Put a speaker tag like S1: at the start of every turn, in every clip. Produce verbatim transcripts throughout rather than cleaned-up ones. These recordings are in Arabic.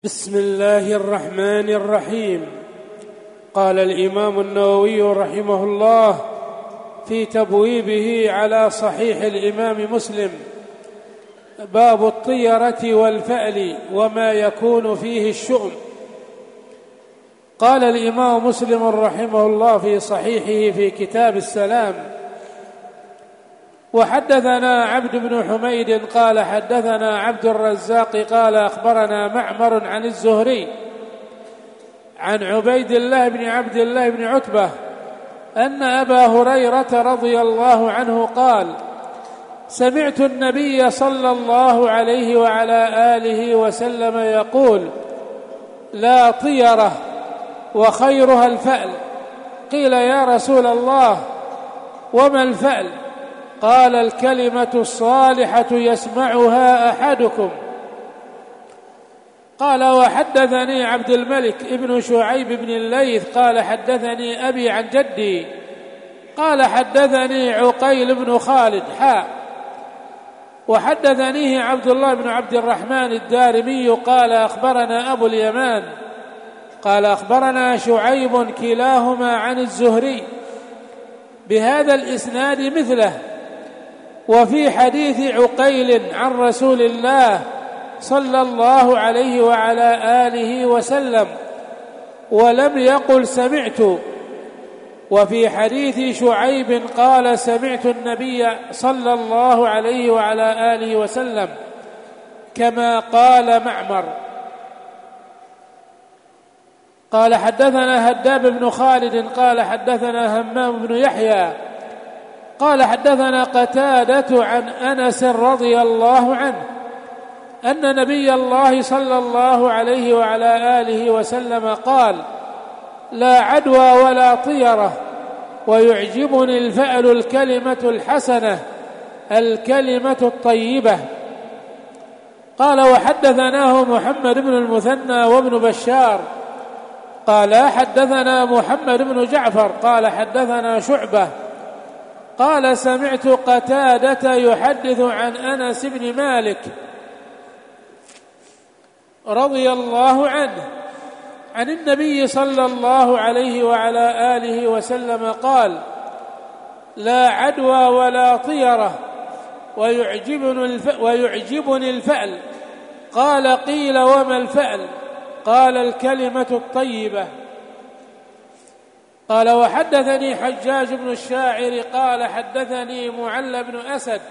S1: بسم الله الرحمن الرحيم. قال الإمام النووي رحمه الله في تبويبه على صحيح الإمام مسلم: باب الطيرة والفأل وما يكون فيه الشؤم. قال الإمام مسلم رحمه الله في صحيحه في كتاب السلام: وحدثنا عبد بن حميد قال حدثنا عبد الرزاق قال أخبرنا معمر عن الزهري عن عبيد الله بن عبد الله بن عتبة أن أبا هريرة رضي الله عنه قال: سمعت النبي صلى الله عليه وعلى آله وسلم يقول: لا طيرة وخيرها الفأل. قيل: يا رسول الله وما الفأل؟ قال: الكلمة الصالحة يسمعها أحدكم. قال: وحدثني عبد الملك ابن شعيب بن الليث قال حدثني أبي عن جدي قال حدثني عقيل بن خالد حاء وحدثنيه عبد الله بن عبد الرحمن الدارمي قال أخبرنا أبو اليمان قال أخبرنا شعيب كلاهما عن الزهري بهذا الإسناد مثله. وفي حديث عقيل عن رسول الله صلى الله عليه وعلى آله وسلم ولم يقل سمعت. وفي حديث شعيب قال: سمعت النبي صلى الله عليه وعلى آله وسلم، كما قال معمر. قال حدثنا هداب بن خالد قال حدثنا همام بن يحيى قال حدثنا قتادة عن أنس رضي الله عنه أن نبي الله صلى الله عليه وعلى آله وسلم قال: لا عدوى ولا طيرة، ويعجبني الفأل الكلمة الحسنة الكلمة الطيبة. قال: وحدثناه محمد بن المثنى وابن بشار قال حدثنا محمد بن جعفر قال حدثنا شعبة قال: سمعت قتادة يحدث عن أنس بن مالك رضي الله عنه عن النبي صلى الله عليه وعلى آله وسلم قال: لا عدوى ولا طيرة، ويعجبني الف... ويعجبني الفأل. قال: قيل: وما الفأل؟ قال: الكلمة الطيبة. قال: وحدثني حجاج بن الشاعر قال حدثني معل بن أسد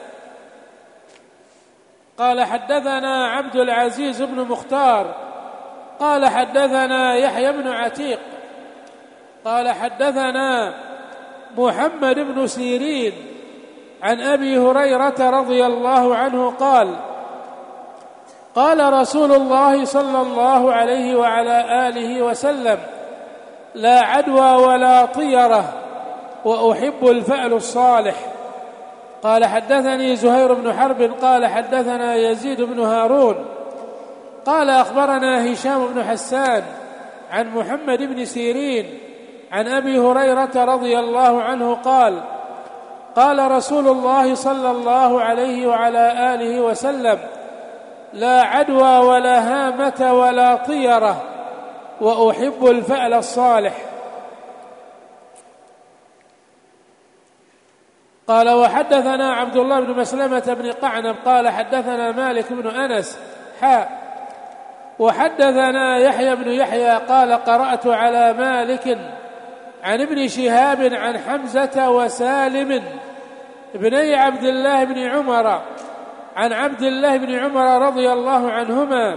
S1: قال حدثنا عبد العزيز بن مختار قال حدثنا يحيى بن عتيق قال حدثنا محمد بن سيرين عن أبي هريرة رضي الله عنه قال: قال رسول الله صلى الله عليه وعلى آله وسلم: لا عدوى ولا طيرة، وأحب الفأل الصالح. قال حدثني زهير بن حرب قال حدثنا يزيد بن هارون قال أخبرنا هشام بن حسان عن محمد بن سيرين عن أبي هريرة رضي الله عنه قال: قال رسول الله صلى الله عليه وعلى آله وسلم: لا عدوى ولا هامة ولا طيرة، وأحب الفأل الصالح. قال: وحدثنا عبد الله بن مسلمة بن قعنب قال حدثنا مالك بن أنس حاء وحدثنا يحيى بن يحيى قال: قرأت على مالك عن ابن شهاب عن حمزة وسالم بني عبد الله بن عمر عن عبد الله بن عمر رضي الله عنهما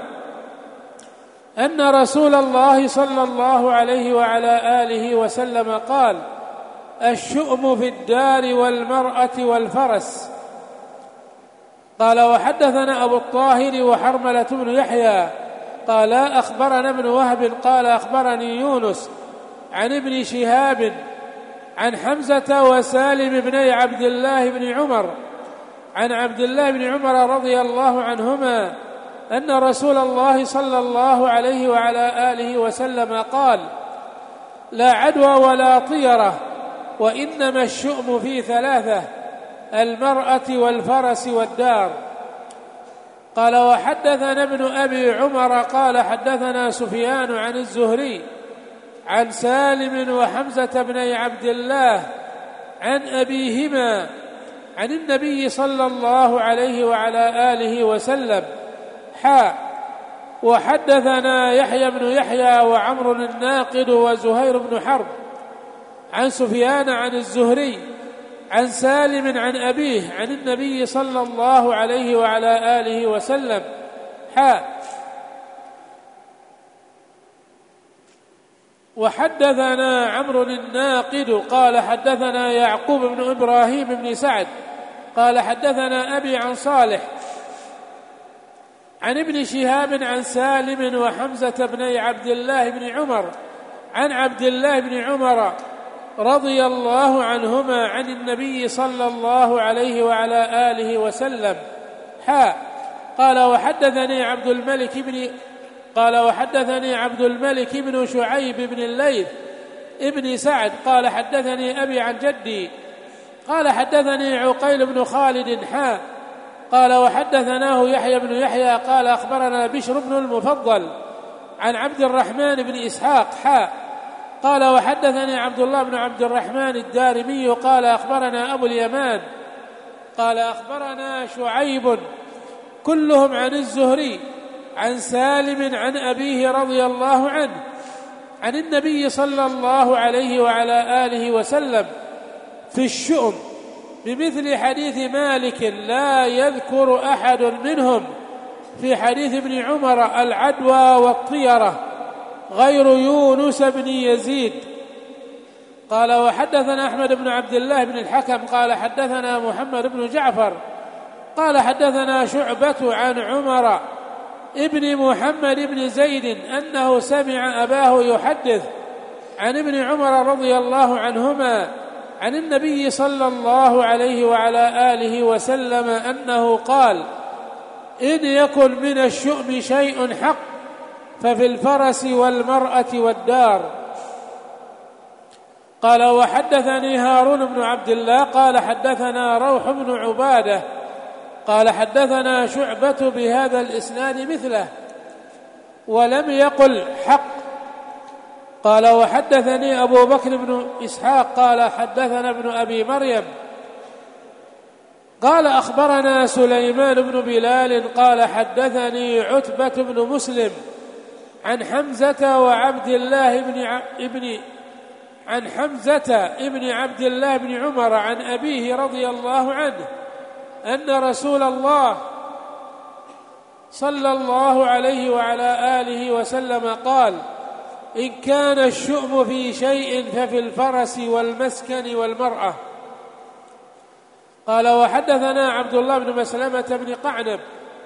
S1: أن رسول الله صلى الله عليه وعلى آله وسلم قال: الشؤم في الدار والمرأة والفرس. قال: وحدثنا أبو الطاهر وحرملة بن يحيى قال أخبرنا ابن وهب قال أخبرني يونس عن ابن شهاب عن حمزة وسالم بني عبد الله بن عمر عن عبد الله بن عمر رضي الله عنهما أن رسول الله صلى الله عليه وعلى آله وسلم قال: لا عدوى ولا طيرة، وإنما الشؤم في ثلاثة: المرأة والفرس والدار. قال وحدثنا ابن أبي عمر قال حدثنا سفيان عن الزهري عن سالم وحمزة بن عبد الله عن أبيهما عن النبي صلى الله عليه وعلى آله وسلم حا وحدثنا يحيى بن يحيى وعمر الناقد وزهير بن حرب عن سفيان عن الزهري عن سالم عن أبيه عن النبي صلى الله عليه وعلى آله وسلم حا وحدثنا عمرو الناقد قال حدثنا يعقوب بن إبراهيم بن سعد قال حدثنا أبي عن صالح عن ابن شهاب عن سالم وحمزة بن عبد الله بن عمر عن عبد الله بن عمر رضي الله عنهما عن النبي صلى الله عليه وعلى آله وسلم حا قال وحدثني عبد الملك بن قال وحدثني عبد الملك بن شعيب بن الليث ابن سعد قال حدثني أبي عن جدي قال حدثني عقيل بن خالد حا قال وحدثناه يحيى بن يحيى قال أخبرنا بشر بن المفضل عن عبد الرحمن بن إسحاق حا قال وحدثني عبد الله بن عبد الرحمن الدارمي قال أخبرنا أبو اليمان قال أخبرنا شعيب كلهم عن الزهري عن سالم عن أبيه رضي الله عنه عن النبي صلى الله عليه وعلى آله وسلم في الشؤم بمثل حديث مالك لا يذكر أحد منهم في حديث ابن عمر العدوى والطيرة غير يونس بن يزيد. قال وحدثنا أحمد بن عبد الله بن الحكم قال حدثنا محمد بن جعفر قال حدثنا شعبة عن عمر ابن محمد بن زيد أنه سمع أباه يحدث عن ابن عمر رضي الله عنهما عن النبي صلى الله عليه وعلى آله وسلم أنه قال إن يكن من الشؤم شيء حق ففي الفرس والمرأة والدار. قال وحدثني هارون بن عبد الله قال حدثنا روح بن عبادة قال حدثنا شعبة بهذا الإسناد مثله ولم يقل حق. قال وحدثني أبو بكر بن إسحاق قال حدثنا ابن أبي مريم قال أخبرنا سليمان بن بلال قال حدثني عتبة بن مسلم عن حمزة وعبد الله بن ابن عن حمزة ابن عبد الله بن عمر عن أبيه رضي الله عنه أن رسول الله صلى الله عليه وعلى آله وسلم قال إن كان الشؤم في شيء ففي الفرس والمسكن والمرأة. قال وحدثنا عبد الله بن مسلمة بن قعنب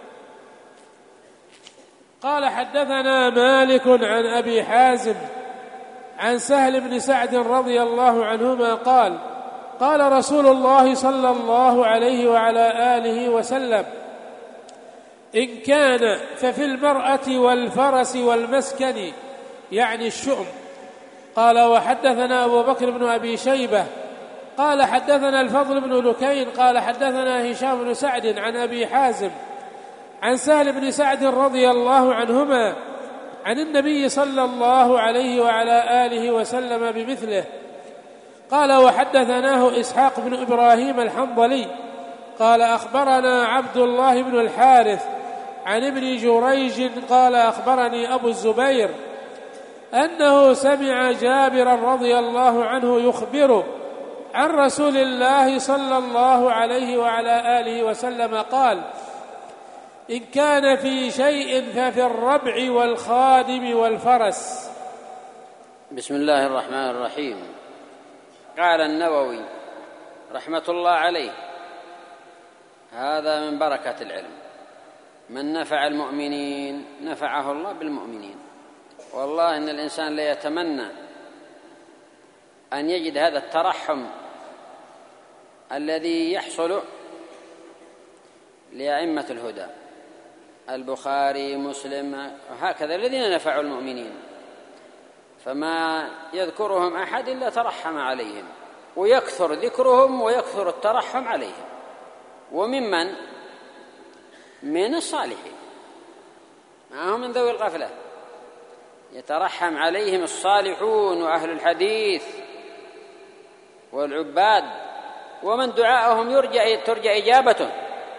S1: قال حدثنا مالك عن أبي حازم عن سهل بن سعد رضي الله عنهما قال قال رسول الله صلى الله عليه وعلى آله وسلم إن كان ففي المرأة والفرس والمسكن يعني الشؤم. قال وحدثنا أبو بكر بن أبي شيبة قال حدثنا الفضل بن لكين قال حدثنا هشام بن سعد عن أبي حازم عن سهل بن سعد رضي الله عنهما عن النبي صلى الله عليه وعلى آله وسلم بمثله. قال وحدثناه إسحاق بن إبراهيم الحنظلي قال أخبرنا عبد الله بن الحارث عن ابن جريج قال أخبرني أبو الزبير أنه سمع جابرا رضي الله عنه يخبر عن رسول الله صلى الله عليه وعلى آله وسلم قال إن كان في شيء ففي الربع والخادم والفرس.
S2: بسم الله الرحمن الرحيم. قال النووي رحمة الله عليه هذا من بركة العلم، من نفع المؤمنين نفعه الله بالمؤمنين. والله إن الإنسان لا يتمنى أن يجد هذا الترحم الذي يحصل لأئمة الهدى البخاري مسلم وهكذا الذين نفعوا المؤمنين، فما يذكرهم أحد إلا ترحم عليهم ويكثر ذكرهم ويكثر الترحم عليهم. وممن من الصالحين، ما هم من ذوي الغفلة، يترحم عليهم الصالحون وأهل الحديث والعباد، ومن دعاءهم يرجى ترجى إجابته.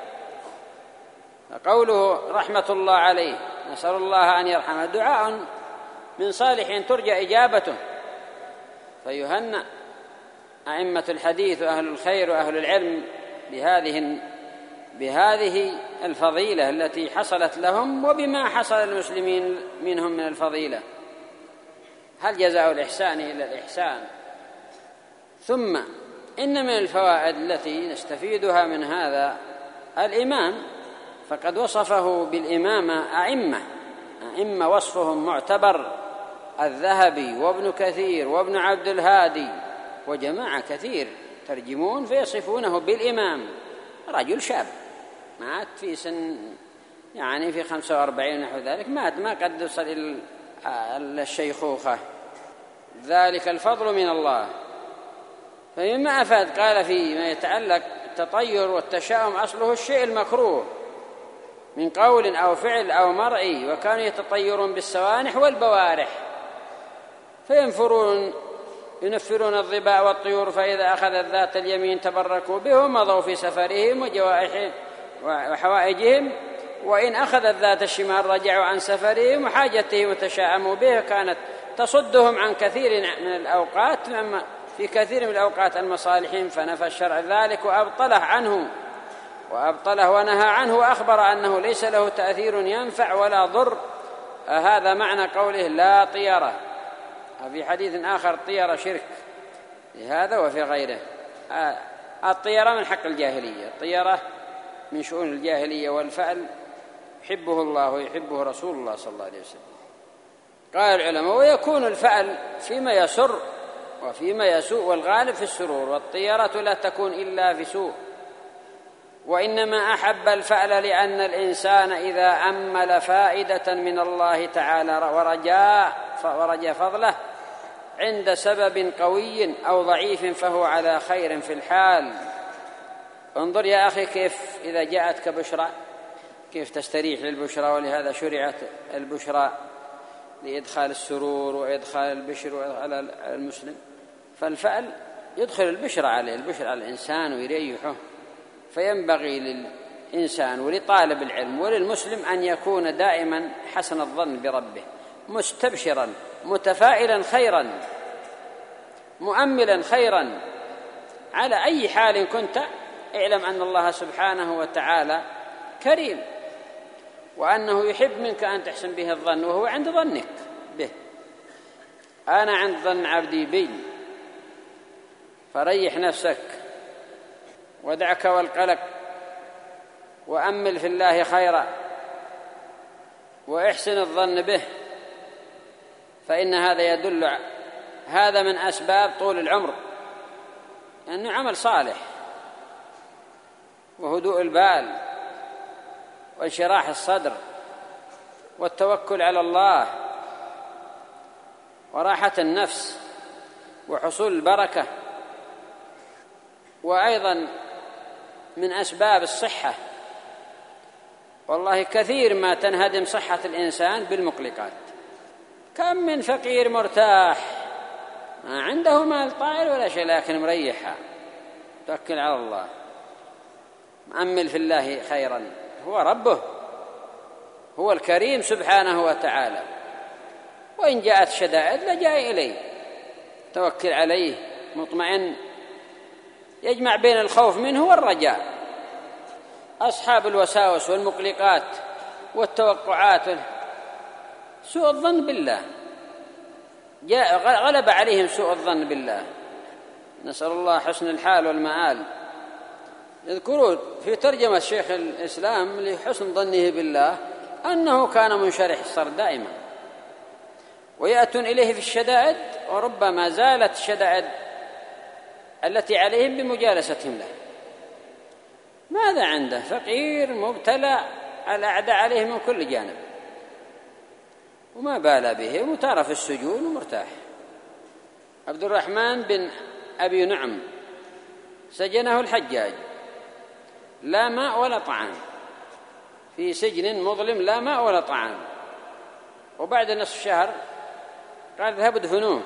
S2: قوله رحمة الله عليه نسأل الله أن يرحمه دعاء من صالح ترجى إجابته، فيهنأ أئمة الحديث وأهل الخير وأهل العلم بهذه بهذه الفضيلة التي حصلت لهم وبما حصل المسلمين منهم من الفضيلة. هل جزاء الإحسان إلا الإحسان؟ ثم إن من الفوائد التي نستفيدها من هذا الإمام، فقد وصفه بالإمامة أئمة أئمة وصفهم معتبر، الذهبي وابن كثير وابن عبد الهادي وجماعة كثير ترجمون فيصفونه بالإمام. رجل شاب مات في سن يعني في خمسة وأربعين نحو ذلك، مات ما قد وصل إلى الشيخوخة، ذلك الفضل من الله. فمما أفاد قال فيما يتعلق التطير والتشاؤم أصله الشيء المكروه من قول أو فعل أو مرئي، وكانوا يتطيرون بالسوانح والبوارح فينفرون ينفرون الظباء والطيور، فإذا أخذت ذات اليمين تبركوا به ومضوا في سفرهم وجوائحهم وحوائجهم، وإن أخذت ذات الشمال رجعوا عن سفرهم وحاجتهم وتشاءموا به، كانت تصدهم عن كثير من الأوقات في كثير من الأوقات المصالحين، فنفى الشرع ذلك وأبطله عنه وأبطله ونهى عنه، وأخبر أنه ليس له تأثير ينفع ولا ضر. هذا معنى قوله لا طيرة. في حديث آخر طيرة شرك، لهذا وفي غيره. الطيرة من حق الجاهلية، الطيرة من شؤون الجاهلية، والفعل يحبه الله ويحبه رسول الله صلى الله عليه وسلم. قال العلماء ويكون الفعل فيما يسر وفيما يسوء، والغالب في السرور، والطيرة لا تكون إلا في سوء، وإنما أحب الفعل لأن الإنسان إذا أمل فائدة من الله تعالى ورجاء ورجاء فضله عند سبب قوي أو ضعيف فهو على خير في الحال. انظر يا أخي كيف إذا جاءتك بشرى كيف تستريح للبشرى، ولهذا شرعت البشرى لإدخال السرور وإدخال البشر على المسلم، فالفعل يدخل البشرى عليه، البشرى على الإنسان ويريحه. فينبغي للإنسان ولطالب العلم وللمسلم أن يكون دائما حسن الظن بربه، مستبشرا متفائلا خيرا مؤملا خيرا على أي حال كنت. اعلم أن الله سبحانه وتعالى كريم، وأنه يحب منك أن تحسن به الظن، وهو عند ظنك به. أنا عند ظن عبدي بي، فريح نفسك ودعك والقلق، وأمل في الله خيرا، وإحسن الظن به، فإن هذا يدل هذا من أسباب طول العمر، لأنه عمل صالح وهدوء البال وانشراح الصدر والتوكل على الله وراحة النفس وحصول البركة. وأيضا من أسباب الصحة، والله كثير ما تنهدم صحة الإنسان بالمقلقات. كم من فقير مرتاح ما عنده مال طائل ولا شيء، لكن مريحها، توكل على الله، مأمل في الله خيرا، هو ربه، هو الكريم سبحانه وتعالى. وإن جاءت شدائد لجاء إليه، توكل عليه مطمئن، يجمع بين الخوف منه والرجاء. أصحاب الوساوس والمقلقات والتوقعات سوء الظن بالله، جاء غلب عليهم سوء الظن بالله، نسأل الله حسن الحال والمآل. يذكرون في ترجمة الشيخ الإسلام لحسن ظنه بالله أنه كان منشرح الصدر دائما، ويأتون إليه في الشدائد، وربما زالت الشدائد التي عليهم بمجالستهم له. ماذا عنده؟ فقير مبتلى، الأعداء عليه من كل جانب، وما بال به، متارى في السجون ومرتاح. عبد الرحمن بن أبي نعم سجنه الحجاج، لا ماء ولا طعام، في سجن مظلم لا ماء ولا طعام، وبعد نصف شهر قال اذهبوا ادفنوه،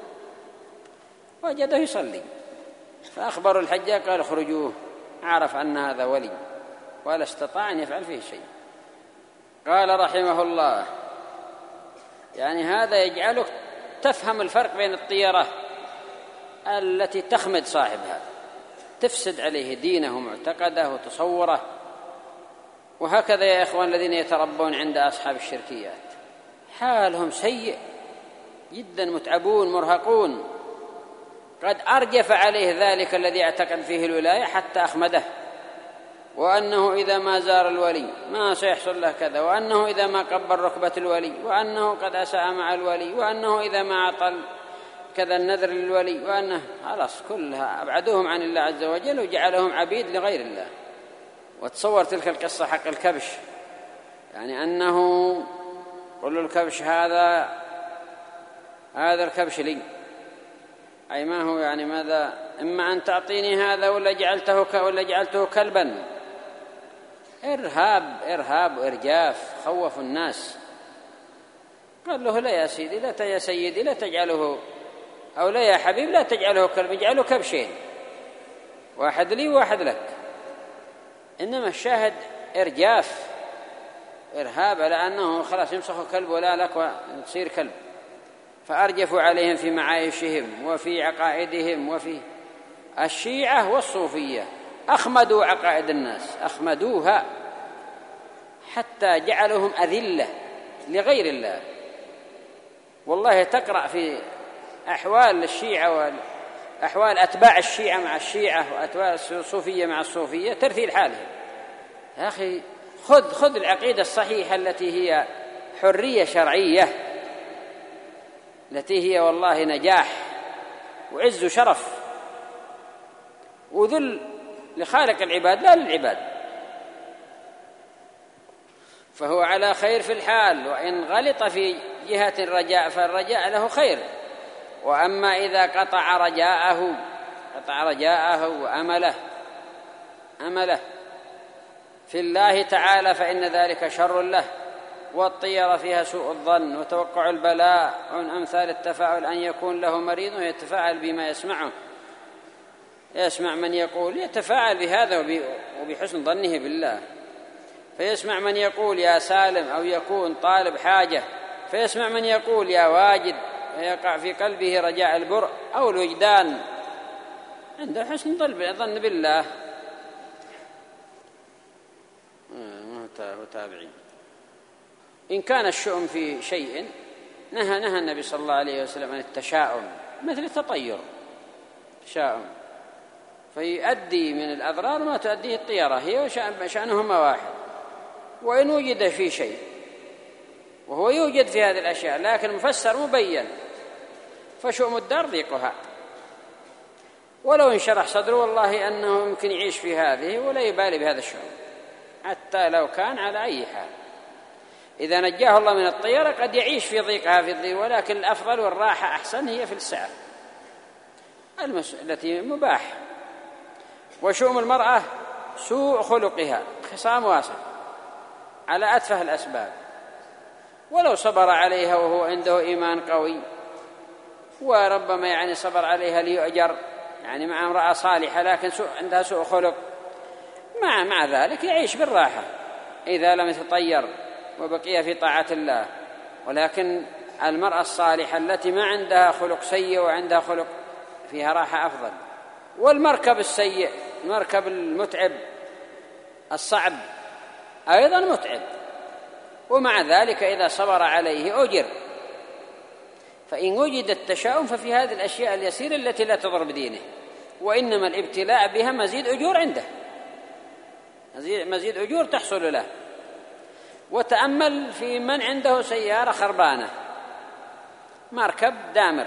S2: وجده يصلي، فأخبروا الحجاج قال اخرجوه، عرف أن هذا ولي ولا استطاع أن يفعل فيه شيء. قال رحمه الله: يعني هذا يجعلك تفهم الفرق بين الطيرة التي تخمد صاحبها، تفسد عليه دينه ومعتقده وتصوره، وهكذا يا إخوان الذين يتربون عند أصحاب الشركيات حالهم سيء جدا، متعبون مرهقون، قد أرجف عليه ذلك الذي اعتقد فيه الولاية حتى أخمده، وأنه إذا ما زار الولي ما سيحصل له كذا، وأنه إذا ما قبل ركبة الولي، وأنه قد أساء مع الولي، وأنه إذا ما أعطى كذا النذر للولي، وأنه خلاص كلها أبعدوهم عن الله عز وجل وجعلهم عبيد لغير الله. وتصور تلك القصة حق الكبش، يعني أنه قل الكبش هذا هذا الكبش لي، أي ما هو يعني ماذا، إما أن تعطيني هذا ولا جعلته ولا جعلته كلبا. إرهاب إرهاب وإرجاف، خوفوا الناس. قال له: لا يا سيدي، لا يا سيدي لا تجعله، أو لا يا حبيب لا تجعله كلب، اجعله كبشين، واحد لي وواحد لك. إنما الشاهد إرجاف إرهاب على أنه خلاص يمسخ كلب ولا لك وتصير كلب. فأرجفوا عليهم في معايشهم وفي عقائدهم. وفي الشيعة والصوفية أخمدوا عقائد الناس، أخمدوها حتى جعلهم أذلة لغير الله. والله تقرأ في أحوال الشيعة وأحوال أتباع الشيعة مع الشيعة وأتباع الصوفية مع الصوفية ترثيل حالهم. يا أخي خذ خذ العقيدة الصحيحة التي هي حرية شرعية، التي هي والله نجاح وعز وشرف وذل لخالق العباد لا للعباد. فهو على خير في الحال، وإن غلط في جهة الرجاء فالرجاء له خير. وأما إذا قطع رجاءه قطع رجاءه وأمله أمله في الله تعالى فإن ذلك شر له، والطيرة فيها سوء الظن وتوقع البلاء، ومن أمثال التفاعل أن يكون له مريض ويتفاعل بما يسمعه، يسمع من يقول يتفاعل بهذا وبحسن ظنه بالله، فيسمع من يقول يا سالم، أو يكون طالب حاجة فيسمع من يقول يا واجد، فيقع في قلبه رجاء البرء أو الوجدان عنده حسن ظن بالله. وتابعين. إن كان الشؤم في شيء نهى نهى النبي صلى الله عليه وسلم عن التشاؤم، مثل التطير تشاؤم، فيؤدي من الأضرار ما تؤديه الطيرة، هي وشأنهما واحد. وإن وجد في شيء، وهو يوجد في هذه الأشياء لكن مفسر مبين، فشؤم الدار ضيقها، ولو انشرح صدره والله أنه يمكن يعيش في هذه ولا يبالي بهذا الشؤم حتى لو كان على أي حال. إذا نجاه الله من الطيرة قد يعيش في ضيقها في الضيق، ولكن الأفضل والراحة أحسن هي في السعة التي مباح. وشؤم المرأة سوء خلقها، خصام واسع على أتفه الأسباب، ولو صبر عليها وهو عنده إيمان قوي، وربما يعني صبر عليها ليؤجر، يعني مع امرأة صالحة لكن سوء عندها سوء خلق، مع مع ذلك يعيش بالراحة إذا لم يتطير وبقي في طاعة الله. ولكن المرأة الصالحة التي ما عندها خلق سيء وعندها خلق فيها راحة أفضل. والمركب السيء، المركب المتعب الصعب أيضا متعب، ومع ذلك إذا صبر عليه أجر. فإن وجد التشاؤم ففي هذه الأشياء اليسيرة التي لا تضر بدينه، وإنما الابتلاء بها مزيد أجور عنده، مزيد أجور تحصل له. وتأمل في من عنده سيارة خربانة، مركب دامر،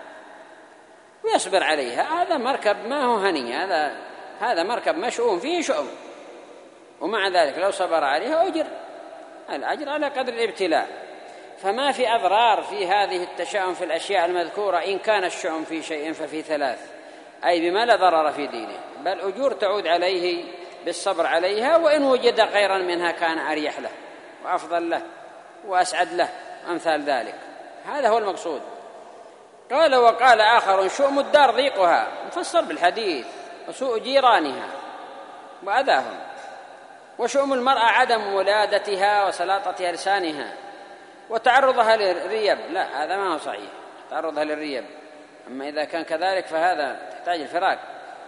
S2: ويصبر عليها، هذا مركب ما هو هني، هذا هذا مركب مشؤوم فيه شؤم، ومع ذلك لو صبر عليها أجر، الأجر على قدر الابتلاء. فما في أضرار في هذه التشاؤم في الأشياء المذكورة. إن كان الشؤم في شيء ففي ثلاث، أي بما لا ضرر في دينه، بل أجور تعود عليه بالصبر عليها، وإن وجد خيرا منها كان أريح له وأفضل له وأسعد له، أمثال ذلك. هذا هو المقصود. قال: وقال آخر: شؤم الدار ضيقها، مفسر بالحديث، وسوء جيرانها وأذاهم. وشؤم المرأة عدم ولادتها وسلاطة لسانها وتعرضها للريب. لا، هذا ما هو صحيح، تعرضها للريب. أما إذا كان كذلك فهذا تحتاج الفراق،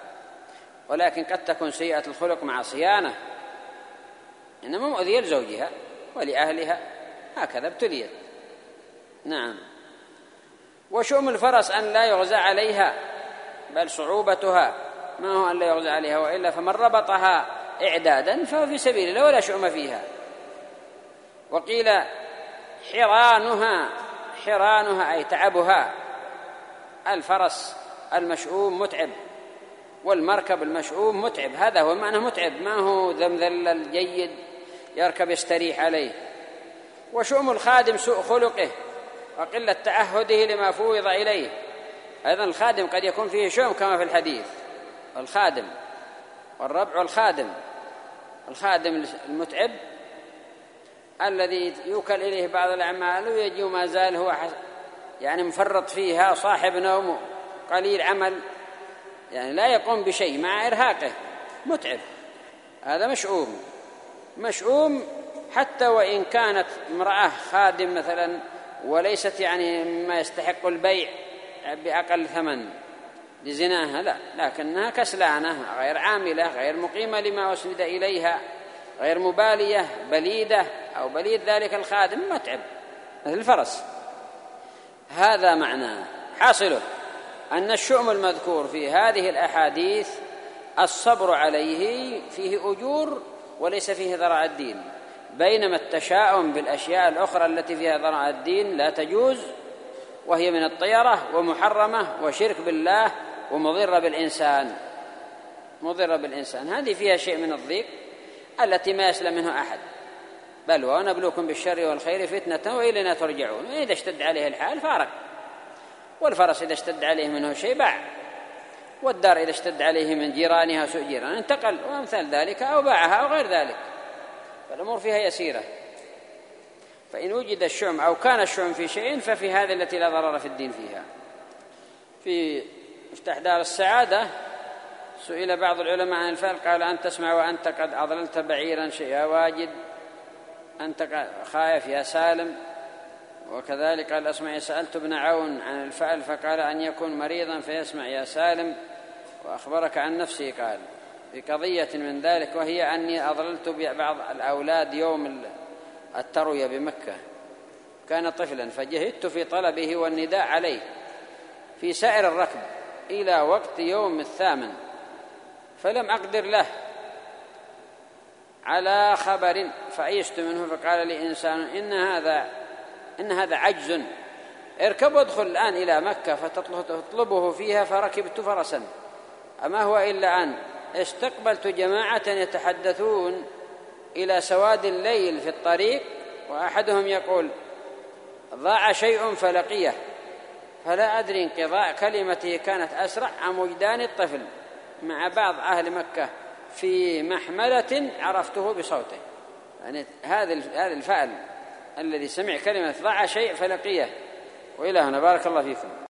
S2: ولكن قد تكون سيئة الخلق مع صيانة، إنما مؤذية لزوجها ولأهلها، هكذا ابتليت. نعم. وشؤم الفرس أن لا يغزى عليها، بل صعوبتها، ما هو أن لا يغزى عليها، وإلا فمن ربطها إعدادا فهو في سبيل الله ولا شؤم فيها. وقيل حرانها، حرانها أي تعبها. الفرس المشؤوم متعب، والمركب المشؤوم متعب، هذا هو معنى متعب، ما هو ذمذل الجيد يركب يستريح عليه. وشؤم الخادم سوء خلقه وقلة تعهده لما فوض إليه. أيضا الخادم قد يكون فيه شؤم كما في الحديث، الخادم والربع والخادم. الخادم المتعب الذي يوكل إليه بعض الأعمال ويجي ما زال هو يعني مفرط فيها، صاحب نوم، قليل عمل، يعني لا يقوم بشيء مع إرهاقه، متعب، هذا مشؤوم. مشؤوم حتى وإن كانت امرأة خادم مثلا وليست يعني ما يستحق البيع بأقل ثمن لزناها، لا، لكنها كسلانة، غير عاملة، غير مقيمة لما أسند إليها، غير مبالية، بليدة أو بليد ذلك الخادم، متعب مثل الفرس. هذا معناه. حاصله أن الشؤم المذكور في هذه الأحاديث الصبر عليه فيه أجور وليس فيه ضرع الدين، بينما التشاؤم بالأشياء الأخرى التي فيها ضرع الدين لا تجوز، وهي من الطيرة ومحرمة وشرك بالله ومضرة بالإنسان، مضرة بالإنسان. هذه فيها شيء من الضيق التي ما يسلم منه أحد. بل ونبلوكم بالشر والخير فتنة وإلينا ترجعون. إذا اشتد عليه الحال فارق، والفرس إذا اشتد عليه منه شيء باع، والدار إذا اشتد عليه من جيرانها سوء جيران انتقل، وأمثال ذلك، أو باعها أو غير ذلك، فالأمور فيها يسيرة. فإن وجد الشؤم أو كان الشؤم في شيء ففي هذه التي لا ضرر في الدين فيها. في مفتاح دار السعادة سئل بعض العلماء عن الفعل، قال: أن تسمع وأنت قد أضللت بعيرا شيئا واجد، أنت خايف يا سالم. وكذلك قال أسمع سألت ابن عون عن الفعل فقال: أن يكون مريضا فيسمع يا سالم. وأخبرك عن نفسه قال بقضية من ذلك، وهي أني أضللت بعض الأولاد يوم التروية بمكة، كان طفلا، فجهدت في طلبه والنداء عليه في سائر الركب إلى وقت يوم الثامن، فلم أقدر له على خبر فأيست منه، فقال لي إنسان: إن هذا إن هذا عجز، اركب وادخل الآن إلى مكة فتطلبه فيها. فركبت فرسا، أما هو إلا أن استقبلت جماعة يتحدثون إلى سواد الليل في الطريق، وأحدهم يقول: ضاع شيء فلقيه، فلا أدري انقضاء كلمته كانت أسرع عن وجدان الطفل مع بعض أهل مكة في محملة عرفته بصوته. يعني هذا هذا الفعل الذي سمع كلمة ضاع شيء فلقيه. وإلى هنا بارك الله فيكم.